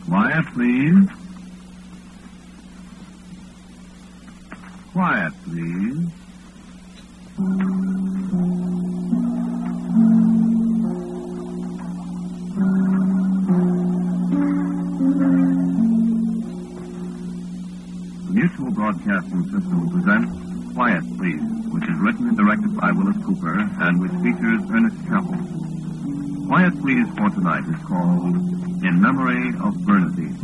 Quiet, please. Quiet, please. Mutual Broadcasting System presents Quiet, Please, which is written and directed by Willis Cooper and which features Ernest Chappell. Quiet, Please for tonight is called In Memory of Bernadine.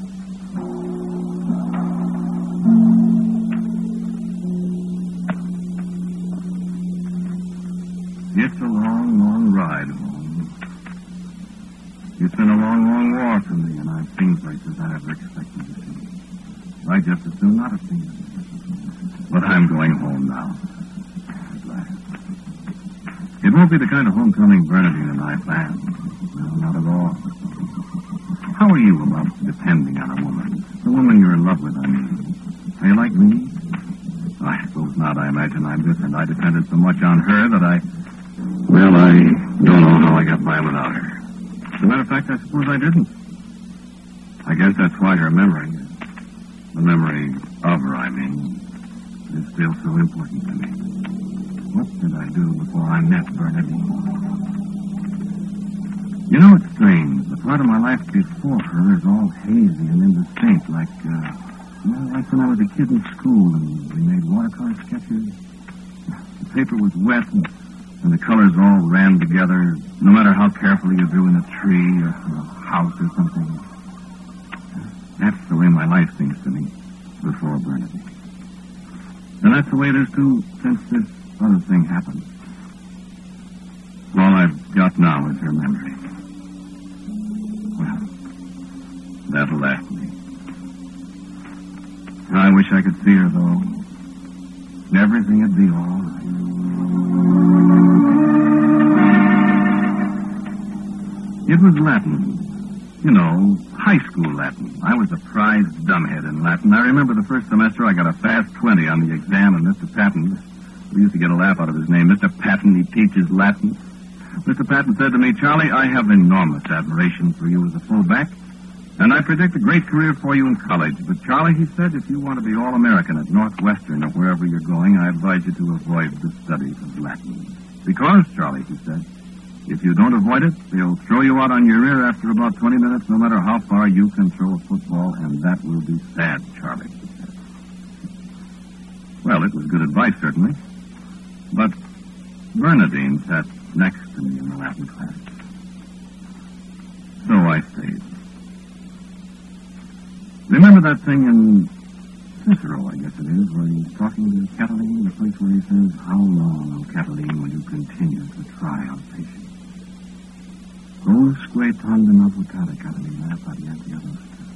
It's a long, long ride home. It's been a long, long war for me, and I've seen places I never expected to see. I just as soon not have seen them. But I'm going home now. At last. It won't be the kind of homecoming Bernadine and I planned. No, not at all. How are you about depending on a woman? The woman you're in love with, I mean. Are you like me? I suppose not. I imagine I'm different. I depended so much on her that I don't know how I got by without her. As a matter of fact, I suppose I didn't. I guess that's why her memory, the memory of her, I mean, is still so important to me. What did I do before I met Bernadine? You know, it's strange. The part of my life before her is all hazy and indistinct, like when I was a kid in school and we made watercolor sketches. The paper was wet and the colors all ran together, no matter how carefully you drew in a tree or a house or something. That's the way my life seems to me before Bernadine. And that's the way it is, too, since this other thing happened. All I've got now is her memory. Well, that'll last me. I wish I could see her, though. Everything would be all right. It was Latin. You know, high school Latin. I was a prize dumbhead in Latin. I remember the first semester I got a fast 20 on the exam, and Mr. Patton, we used to get a laugh out of his name. Mr. Patton, he teaches Latin. Mr. Patton said to me, "Charlie, I have enormous admiration for you as a fullback, and I predict a great career for you in college. But, Charlie," he said, "if you want to be All-American at Northwestern or wherever you're going, I advise you to avoid the studies of Latin. Because, Charlie," he said, "if you don't avoid it, they'll throw you out on your rear after about 20 minutes, no matter how far you can throw a football, and that will be sad, Charlie," he said. Well, it was good advice, certainly. But Bernadine sat next to me in the Latin class. So I stayed. Remember that thing in Cicero, I guess it is, where he's talking to Catiline, the place where he says, "How long, O Catiline, will you continue to try our patience? Usque tandem avocata, Catalina, parientia nostra."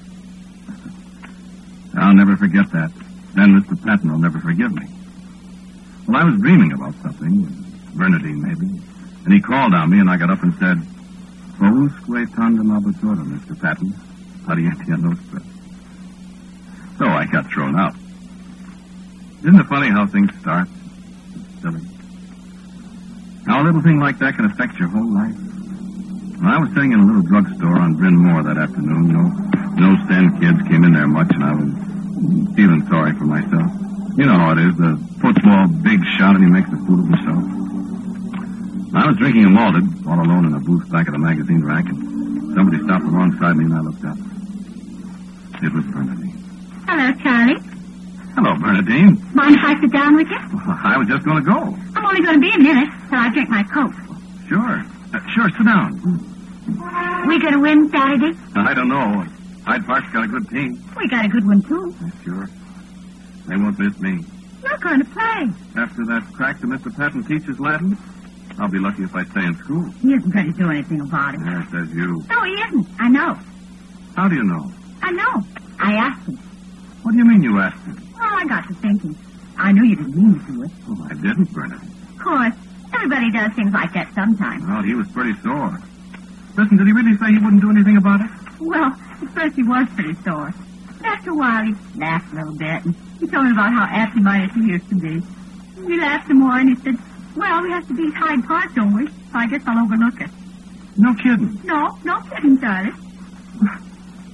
I'll never forget that. Then Mr. Patton will never forgive me. Well, I was dreaming about something, Bernadine maybe, and he called on me, and I got up and said, "Usque tandem avocata, Mr. Patton, parientia nostra." So I got thrown out. Isn't it funny how things start? It's silly. How a little thing like that can affect your whole life. Well, I was sitting in a little drugstore on Bryn Mawr that afternoon. No stand kids came in there much, and I was feeling sorry for myself. You know how it is. The football big shot, and he makes a fool of himself. I was drinking a malted, all alone in a booth back of the magazine rack, and somebody stopped alongside me, and I looked up. It was Bernadine. Hello, Charlie. Hello, Bernadine. Mind if I sit down with you? Well, I was just going to go. I'm only going to be a minute till I drink my Coke. Sure. Sure, sit down. We going to win Saturday? I don't know. Hyde Park's got a good team. We got a good one, too. Sure. They won't miss me. You're going to play. After that crack to Mr. Patton teaches Latin, I'll be lucky if I stay in school. He isn't going to do anything about it. Yeah, says you. No, he isn't. I know. How do you know? I know. I asked him. What do you mean you asked him? Well, I got to thinking. I knew you didn't mean to do it. Oh, I didn't, Bernadine. Of course. Everybody does things like that sometimes. Well, he was pretty sore. Listen, did he really say he wouldn't do anything about it? Well, at first he was pretty sore. After a while, he laughed a little bit, and he told me about how absent-minded he used to be. We laughed some more, and he said, "Well, we have to beat Hyde Park, don't we? So I guess I'll overlook it." No kidding. No kidding, Charlie.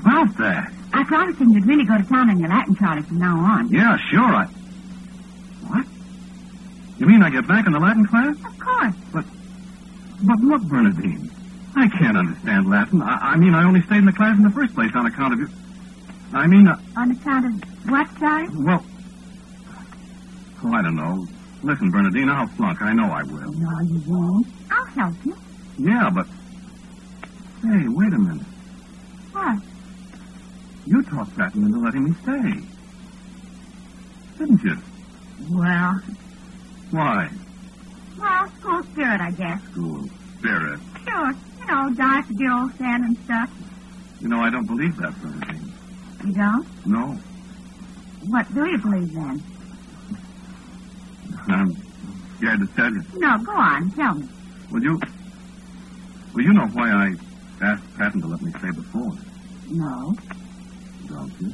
about that? I promised him you'd really go to town on your Latin, Charlie, from now on. Yeah, sure. What? You mean I get back in the Latin class? Of course. But look, Bernadine, I can't understand Latin. I mean, I only stayed in the class in the first place on account of you. I mean... On account of what, Charlie? Well... Oh, I don't know. Listen, Bernadine, I'll flunk. I know I will. No, you won't. I'll help you. Yeah, but... Hey, wait a minute. What? You talked Latin into letting me stay. Didn't you? Well... Why? Well, school spirit, I guess. School spirit. Sure. You know, daffodils and stuff. You know, I don't believe that, Bernadine. You don't? No. What do you believe then? I'm scared to tell you. No, go on. Tell me. Well, you know why I asked Patton to let me stay before. No. Don't you?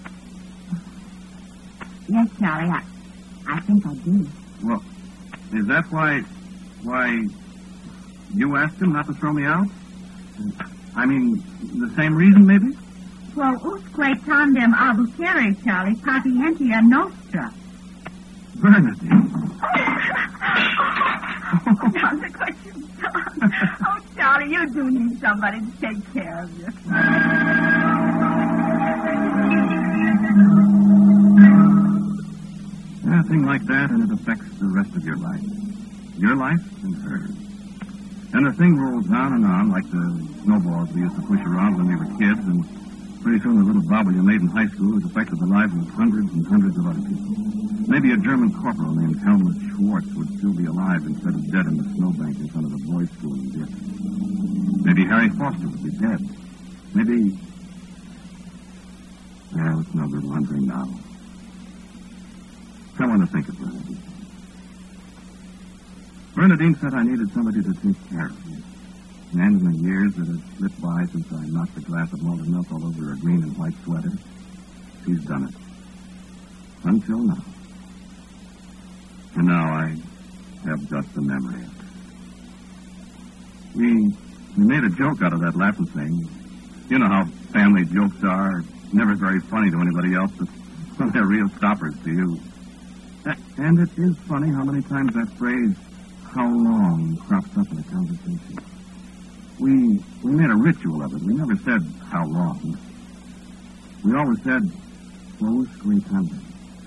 Yes, Charlie, I think I do. Well, is that why you asked him not to throw me out? I mean, the same reason, maybe? Well, usque tandem abusere, Charlie, patientia nostra. Bernadine. Now, look what you've done. Oh, Charlie, you do need somebody to take care of you. A thing like that, and it affects the rest of your life. Your life and hers. And the thing rolls on and on like the snowballs we used to push around when we were kids, and pretty soon the little bobble you made in high school has affected the lives of hundreds and hundreds of other people. Maybe a German corporal named Helmut Schwartz would still be alive instead of dead in the snowbank in front of the boys' school in Dieppe. Maybe Harry Foster would be dead. Maybe... Well, it's no good wondering now. Someone to think of Bernadine. Bernadine said I needed somebody to take care of me. And in the years that had slipped by since I knocked a glass of malted milk all over her green and white sweater, she's done it. Until now. And now I have just the memory of it. We made a joke out of that Latin thing. You know how family jokes are. Never very funny to anybody else, but when they're real stoppers to you. And it is funny how many times that phrase, how long, crops up in a conversation. We made a ritual of it. We never said how long. We always said, usque tandem.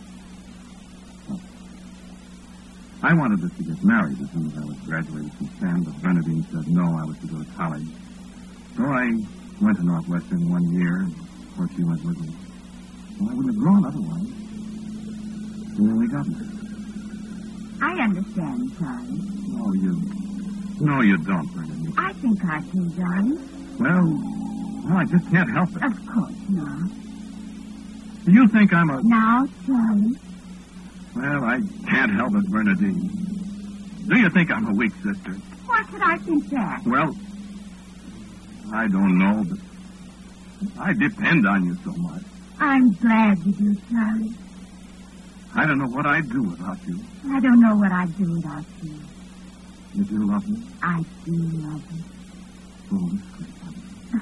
I wanted us to get married as soon as I was graduated from Sam, but Bernadine said no, I was to go to college. So I went to Northwestern 1 year, and of course she went with me. Well, I wouldn't have gone otherwise. And then we got married. I understand, Charlie. Oh, No, you don't, Bernadine. I think I do, darling. Well, I just can't help it. Of course not. Do you think I'm a... Now, Charlie. Well, I can't help it, Bernadine. Do you think I'm a weak sister? Why should I think that? Well, I don't know, but I depend on you so much. I'm glad you do, Charlie. I don't know what I'd do without you. I don't know what I'd do without you. You do love me? I do love you. Oh, that's great.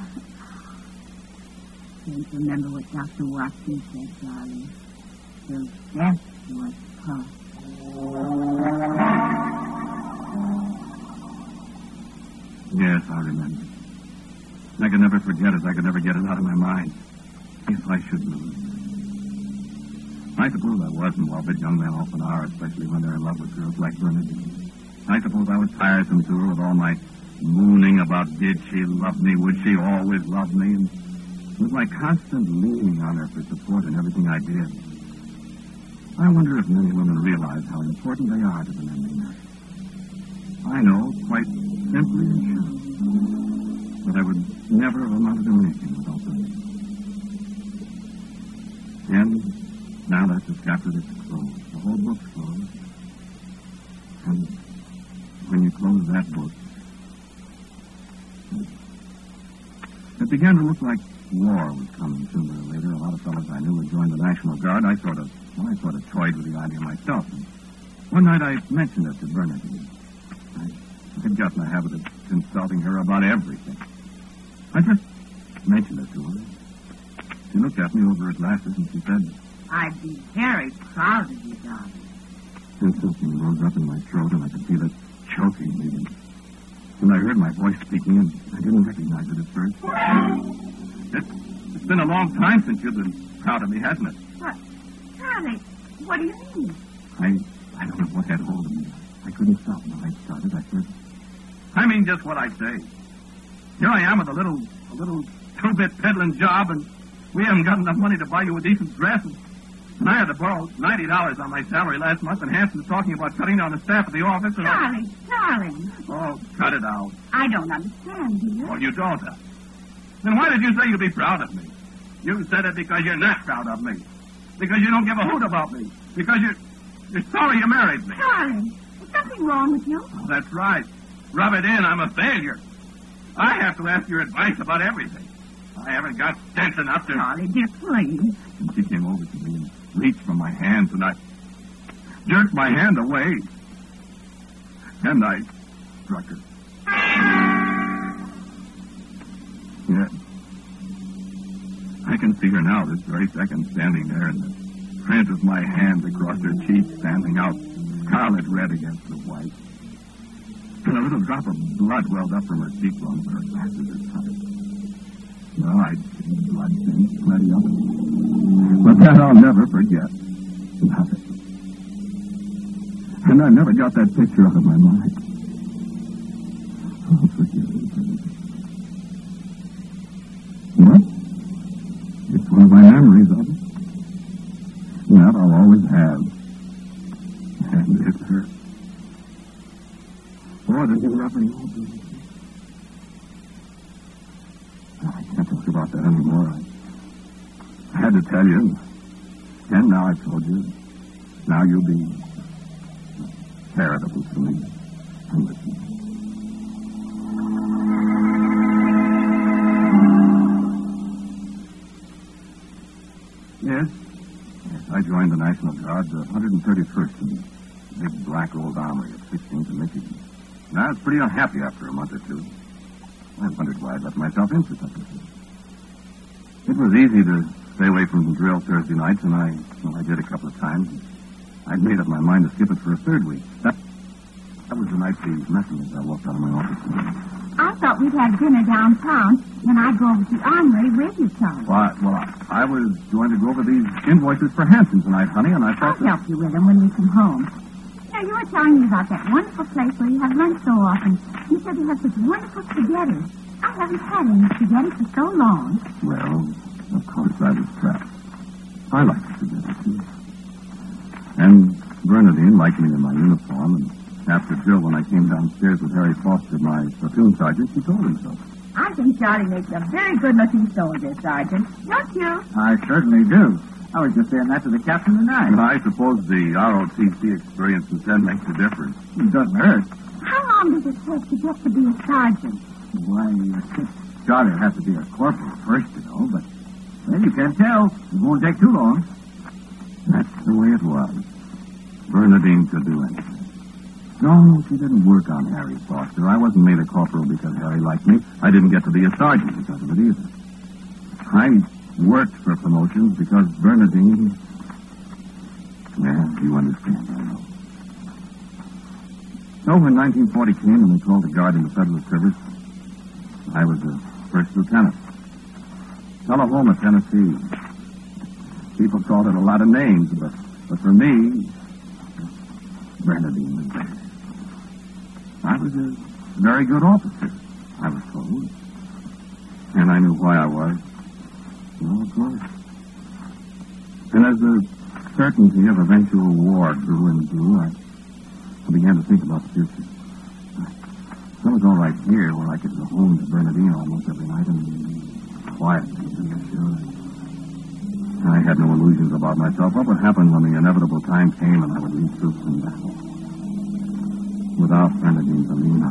Don't remember what Dr. Watson said, darling. Till death was part. Yes, I remember. I could never forget it. I could never get it out of my mind. If I should lose. I suppose I was a morbid. Young men often are, especially when they're in love with girls like Bernadine. I suppose I was tiresome to her with all my mooning about did she love me, would she always love me, and with my constant leaning on her for support in everything I did. I wonder if many women realize how important they are to the men they marry. I know, quite simply and sure, that I would never have amounted to anything without them. And now that's the chapter that's closed. The whole book's closed. And when you close that book, it began to look like war was coming sooner or later. A lot of fellows I knew would join the National Guard. I sort of toyed with the idea myself. And one night I mentioned it to Bernadine. I'd gotten a habit of consulting her about everything. I just mentioned it to her. She looked at me over her glasses and she said, I'd be very proud of you, darling. and something rose up in my throat and I could feel it choking me. And I heard my voice speaking and I didn't recognize it at first. It's been a long time since you've been proud of me, hasn't it? What? Charlie, what do you mean? I don't know what had hold of me. I couldn't stop when I started. I said, I mean just what I say. Here I am with a little two-bit peddling job, and we haven't got enough money to buy you a decent dress. And I had to borrow $90 on my salary last month, and Hanson's talking about cutting down the staff at the office. And Charlie, darling. Oh, cut it out. I don't understand, dear. Oh, you don't, huh? Then why did you say you'd be proud of me? You said it because you're not proud of me. Because you don't give a hoot about me. Because you're sorry you married me. Charlie, is something wrong with you? Oh, that's right. Rub it in. I'm a failure. I have to ask your advice about everything. I haven't got sense enough to... Charlie, dear, please. And she came over to me and reached for my hands, and I jerked my hand away. And I struck her. Yeah. I can see her now, this very second, standing there, and the print of my hand across her cheek standing out scarlet red against the white. And a little drop of blood welled up from her cheekbone where her glasses had cut it. Well, I'd seen blood stains, plenty of it. But that I'll never forget. Nothing. And I never got that picture out of my mind. Oh, forgive me. What? It's one of my memories of it. That I'll always have. And it hurts. Boy, did you ever know this? I can't talk about that anymore. I had to tell you. And now I've told you. Now you'll be charitable to me. And listen. Yes, I joined the National Guard, the 131st in the big black old armory of 16th in Michigan. And I was pretty unhappy after a month or two. I wondered why I let myself in for such a thing. It was easy to stay away from the drill Thursday nights, and I did a couple of times. I'd made up my mind to skip it for a third week. That was the night the messengers I walked out of my office. I thought we'd have dinner downtown, and I'd go over to the armory with you, Charlie. Well, I was going to go over these invoices for Hanson tonight, honey, and I thought I'll help you with them when we come home. You were telling me about that wonderful place where you have lunch so often. You said you have such wonderful spaghetti. I haven't had any spaghetti for so long. Well, of course I was trapped. I like spaghetti, too. And Bernadine liked me in my uniform, and after drill, when I came downstairs with Harry Foster, my platoon sergeant, she told him so. I think Charlie makes a very good-looking soldier, Sergeant. Don't you? I certainly do. I was just saying that to the captain tonight. I suppose the ROTC experience instead makes a difference. It doesn't hurt. How long does it take to get to be a sergeant? Why, Charlie will have to be a corporal first, you know, but well, you can't tell. It won't take too long. That's the way it was. Bernadine could do anything. No, she didn't work on Harry Foster. I wasn't made a corporal because Harry liked me. I didn't get to be a sergeant because of it either. I worked for promotions because Bernadine... Yeah, you understand, I know. So when 1940 came and they called the Guard into Federal service, I was a first lieutenant. Tullahoma, Tennessee. People called it a lot of names, but for me, Bernadine was there. I was a very good officer, I was told. And I knew why I was. Well, of course. And as the certainty of eventual war grew and grew, I began to think about the future. I was all right here, where I could go home to Bernadine almost every night and quietly, sure. I had no illusions about myself. What would happen when the inevitable time came and I would lead troops in battle? Without Bernadine's Alina.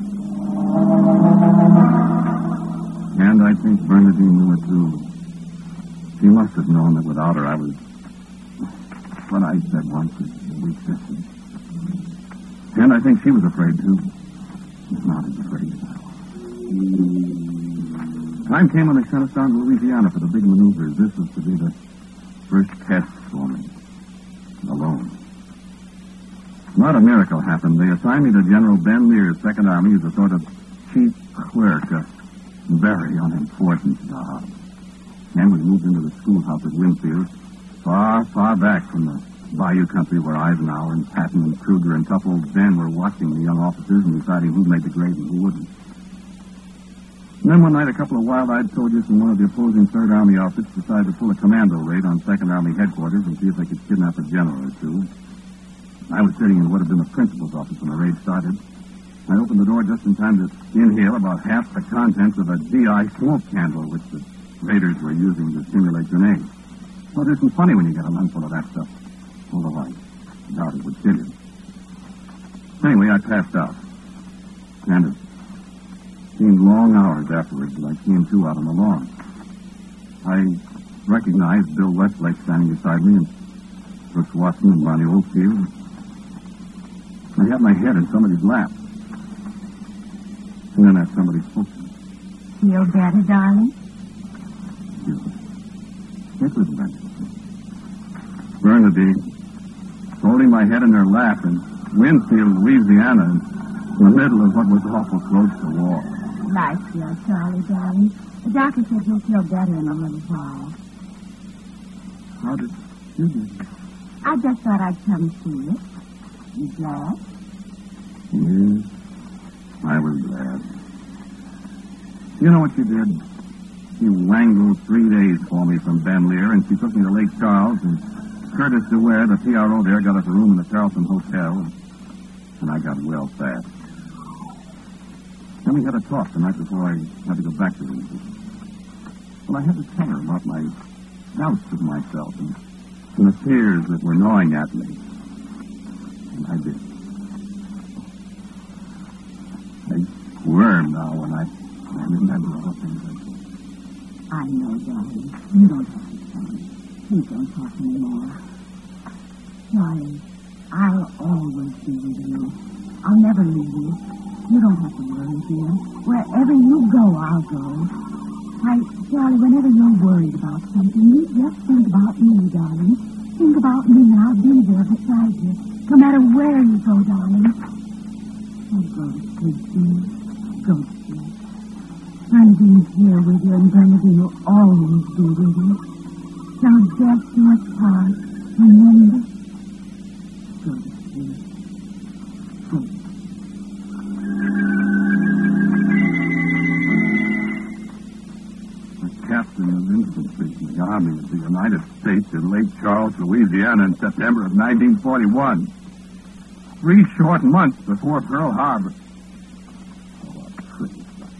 And I think Bernadine knew it too. She must have known that without her I was what I said once was a weak sister. And I think she was afraid too. Not as afraid as I was. Time came when they sent us down to Louisiana for the big maneuvers. This was to be the first test for me. Alone. Not a miracle happened. They assigned me to General Ben Lear's Second Army as a sort of chief clerk, a very unimportant job. And we moved into the schoolhouse at Winfield, far, far back from the bayou country where Eisenhower and Patton and Kruger and tough old Ben were watching the young officers and deciding who made the grade and who wouldn't. And then one night, a couple of wild-eyed soldiers from one of the opposing Third Army outfits decided to pull a commando raid on Second Army headquarters and see if they could kidnap a general or two. I was sitting in what had been the principal's office when the raid started. I opened the door just in time to inhale about half the contents of a DI smoke candle, which the raiders were using to simulate grenades. Well, it isn't funny when you get a lungful of that stuff. Although I doubt it would kill you. Anyway, I passed out. And it seemed long hours afterwards that I came to out on the lawn. I recognized Bill Westlake standing beside me and Brooks Watson and Ronnie Oldfield. I had my head in somebody's lap. And then that somebody spoke to me. Feel better, darling? It was Bernadine, holding my head in her lap in Winfield, Louisiana, in the middle of what was awful close to war. Nice feel, Charlie, darling. The doctor said you'll feel better in a little while. How did you do? I just thought I'd come see you. You glad? Yes, I was glad. You know what she did? She wangled 3 days for me from Ben Lear, and she took me to Lake Charles, and Curtis DeWare, the PRO there, got us a room in the Carlton Hotel, and I got well fast. Then we had a talk the night before I had to go back to Winfield. Well, I had to tell her about my doubts of myself and the fears that were gnawing at me. And I did. I squirm now when I remember all the things I said. I know, darling. You don't have to tell me. Please don't talk anymore. Charlie, I'll always be with you. I'll never leave you. You don't have to worry, dear. Wherever you go, I'll go. Charlie, whenever you're worried about something, you just think about me, darling. Think about me, and I'll be there beside you. No matter where you go, darling. Oh, go to sleep, dear. Go to sleep. Bernadine's here with you, and Bernadine will always be with you. So just your part. Remember? Go to sleep. Go. The captain of infantry in the Army of the United States in Lake Charles, Louisiana in September of 1941. 3 short months before Pearl Harbor. Oh, a pretty sight.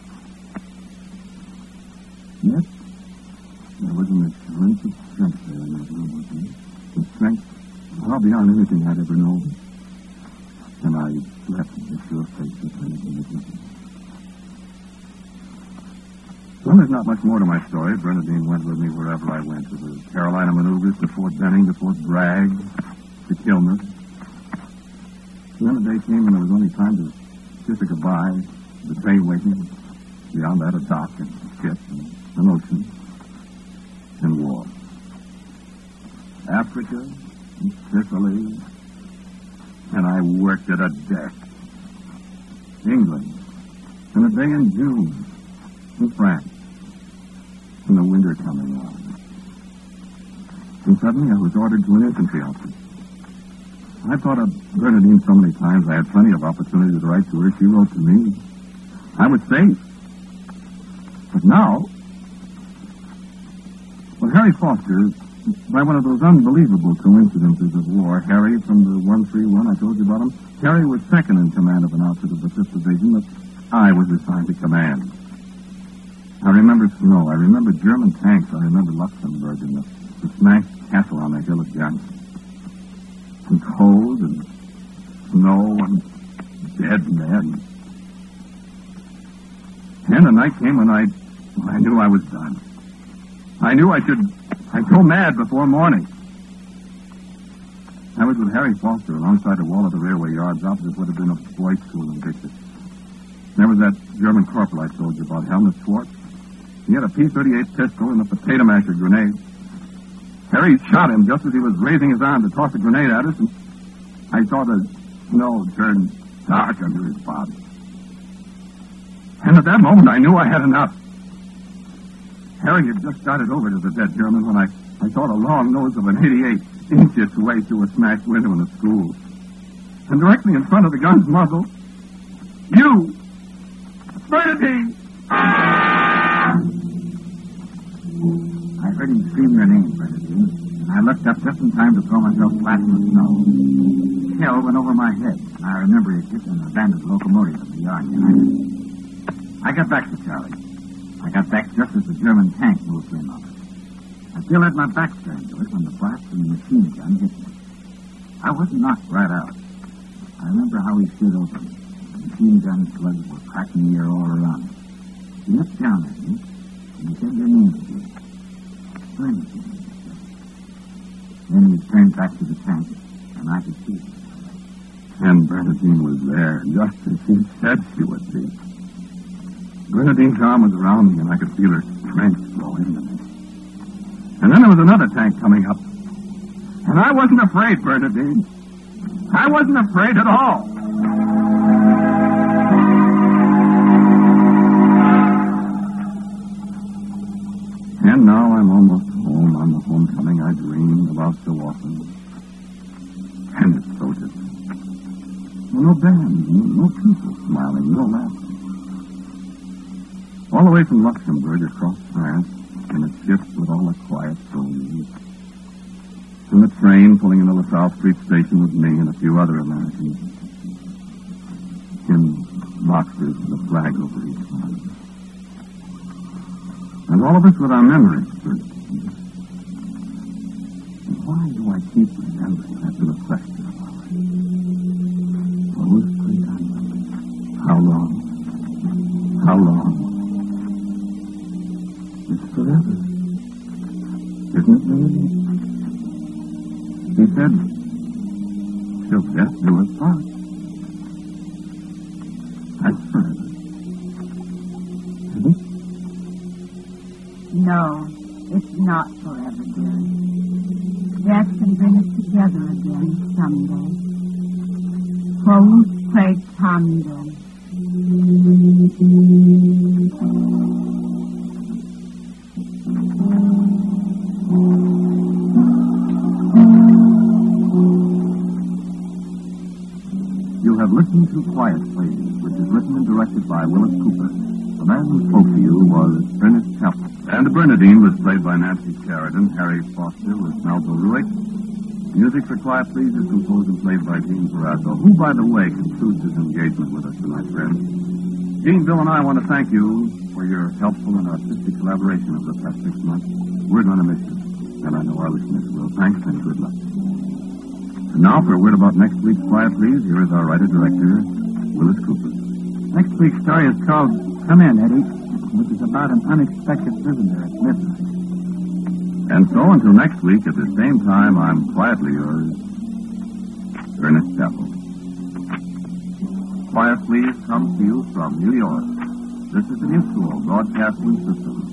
Yes, there was an assurance of strength there in that room with me. The strength far beyond anything I'd ever known. And I left the sure face of anything that was. Well, there's not much more to my story. Bernadine went with me wherever I went, to the Carolina maneuvers, to Fort Benning, to Fort Bragg, to Kilmer. Then the day came when there was only time to kiss a goodbye, the train waiting, beyond that a dock and a ship and an ocean and war. Africa and Sicily, and I worked at a deck. England, and a day in June in France, and the winter coming on. And suddenly I was ordered to an infantry outfit. I thought of Bernadine so many times. I had plenty of opportunity to write to her. She wrote to me. I was safe. But now, well, Harry Foster, by one of those unbelievable coincidences of war, Harry from the 131, I told you about him, Harry was second in command of an outfit of the 5th Division, but I was assigned to command. I remember snow. I remember German tanks. I remember Luxembourg and the smashed castle on the hill of Janssen. And cold and snow and dead men. And the night came when I knew I was done. I knew I'd go mad before morning. I was with Harry Foster alongside the wall of the railway yards opposite what had been a boys' school in Dixie. There was that German corporal I told you about, Helmut Schwartz. He had a P-38 pistol and a potato masher grenade. Harry shot him just as he was raising his arm to toss a grenade at us, and I saw the snow turn dark under his body. And at that moment, I knew I had enough. Harry had just started over to the dead German when I saw the long nose of an 88 inch its way through a smashed window in the school. And directly in front of the gun's muzzle, you, Bernadine! I heard him scream your name, Bernadine, and I looked up just in time to throw myself flat in the snow. A shell went over my head, and I remember it hit an abandoned locomotive in the yard behind it. I got back to Charlie. I got back just as the German tank moved in on us. I still had my back turned to it when the blast from the machine gun hit me. I wasn't knocked right out. I remember how he stood over me. The machine gun slugs were cracking the air all around me. He looked down at me, and he said your name to me. Bernadine. Then he turned back to the tank, and I could see him. And Bernadine was there, just as she said she would be. Bernadine's arm was around me, and I could feel her strength flow into me. And then there was another tank coming up. And I wasn't afraid, Bernadine. I wasn't afraid at all. And now I'm almost home on the homecoming I dreamed about so often. And it's so different. No band, no people smiling, no laughter. All the way from Luxembourg across France in a ship with all the quiet souls. In the train pulling into the South Street station with me and a few other Americans. In boxes with a flag over each one. And all of us with our memories first. And why do I keep remembering that little question of ours? Those 3 times. How long? How long? It's forever. Isn't it, really? He said, till death do us part. That's forever. Is it? No, it's not forever, dearie. Death can bring us together again someday. Groß great Tandem. You have listened to Quiet Place, which is written and directed by Willis Cooper. The man who spoke to you was Ernest Chappell. And Bernadine was played by Nancy Sheridan. Harry Foster was Melville Ruick. Music for Quiet Please is composed and played by Gene Perazzo, who, by the way, concludes his engagement with us tonight, friends. Gene, Bill, and I want to thank you for your helpful and artistic collaboration over the past 6 months. We're going to miss you, and I know our listeners will. Thanks and good luck. And now, for a word about next week's Quiet Please, here is our writer-director, Willis Cooper. Next week's story is called Come In, Eddie, which is about an unexpected visitor at midnight. And so, until next week, at the same time, I'm quietly yours, Ernest Chappell. Quiet Please comes to you from New York. This is the Mutual Broadcasting System.